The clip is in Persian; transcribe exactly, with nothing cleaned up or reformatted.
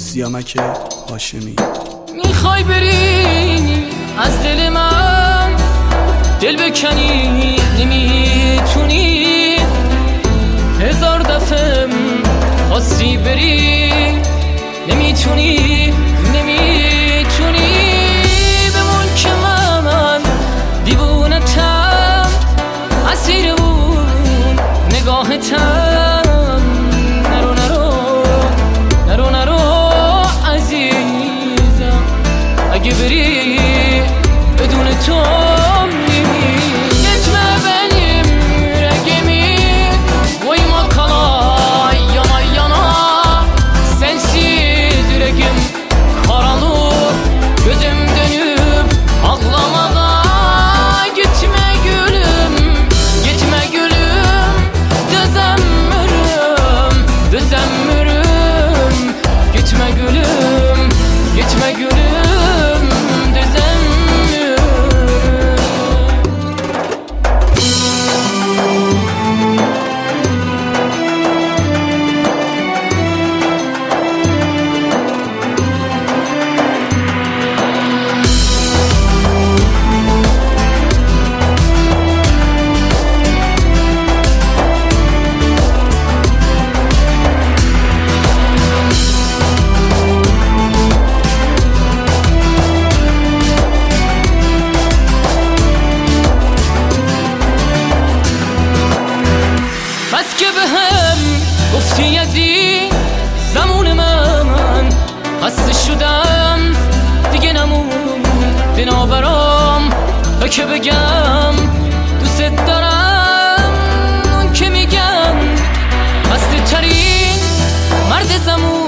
سیامک هاشمی. میخوای بری از دل من دل بکنی، نمیتونی. هزار دفعه خواستی بری، نمیتونی نمیتونی. بمون که من دیوونتم، اسیر اون نگاهتم. نرو نرو نرو نرو عزیزم، اگه بری بدون تو بس که به هم گفتی از این زمان من خسته شدم دیگه، نمون بنابرام تا که بگم دوست دارم. اون که میگم خسته ترین مرد زمان